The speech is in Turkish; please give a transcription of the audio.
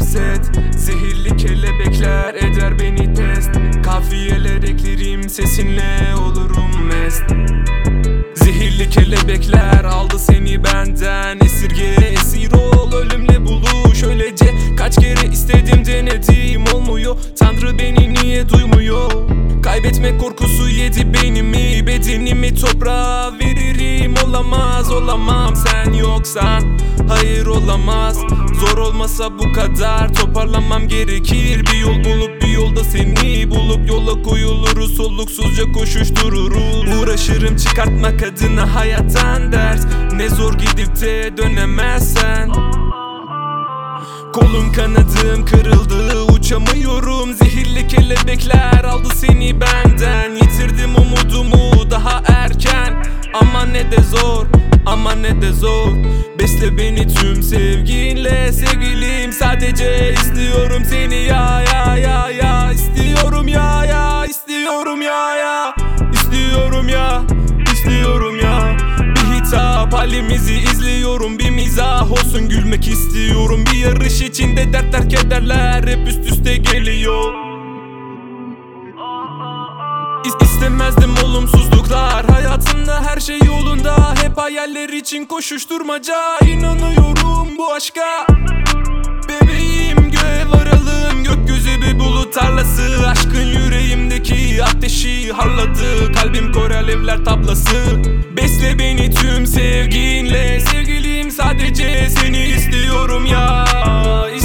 siyaset. Zehirli kelebekler eder beni test. Kafiyeler eklerim sesinle olurum mest. Zehirli kelebekler aldı seni benden. Esirge esir ol, ölümle buluş. Öylece kaç kere istedim denedim, olmuyor. Tanrı beni niye duymuyor? Kaybetmek korkusu yedi beynimi, bedenimi toprağa veririm. Olamaz, olamam sen yoksan. Hayır olamaz. Zor olmasa bu kadar toparlamam gerekir. Bir yol bulup bir yolda seni bulup yola koyuluruz, soluksuzca koşuştururuz. Uğraşırım çıkartmak adına hayattan ders. Ne zor gidip de dönemezsen. Kolum kanadım kırıldı, uçamıyorum. Zehirli kelebekler aldı seni benden. Yitirdim umudumu daha erken. Ama ne de zor, ama ne de zor. Besle beni tüm sevginle sevgilim. Sadece istiyorum seni ya ya ya ya. İstiyorum ya ya, istiyorum ya ya. İstiyorum ya, istiyorum ya. Bir hitap, halimizi izliyorum. Bir mizah olsun, gülmek istiyorum. Bir yarış içinde dertler kederler hep üst üste geliyor. İstemezdim olumsuzluklar. Hayatımda her şey yolunda. Hep hayaller için koşuşturmaca. İnanıyorum bu aşka. Bebeğim göğe varalım. Gökyüzü bir bulut tarlası. Aşkın yüreğimdeki ateşi harladı. Kalbim kor alevler tablası. Besle beni tüm sevginle sevgilim. Sadece seni istiyorum ya.